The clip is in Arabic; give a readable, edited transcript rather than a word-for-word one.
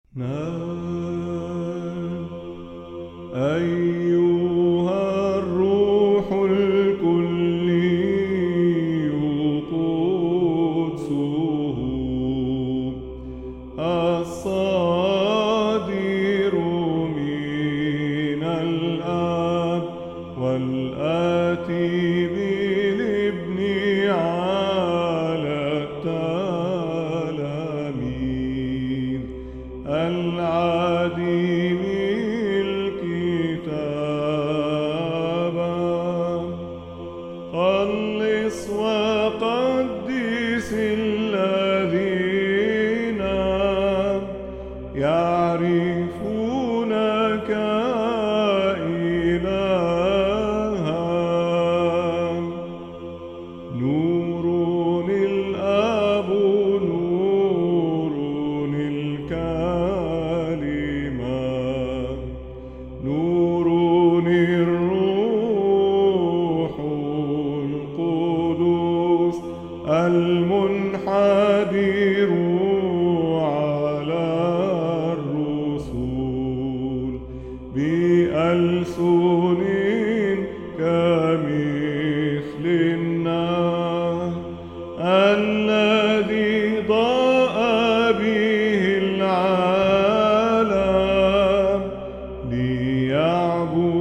نام أيها الروح الكلي قدسه الصادر من الآب والآتي بالابن على التلاميذ العديم الكتابة خلص وقدس الذين يعرفونك إلها نور الآب نور الكلمة نور الروح القدس المنحدر على الرسل بألسن كمثل النار الذي ضاء به العالم ليعبد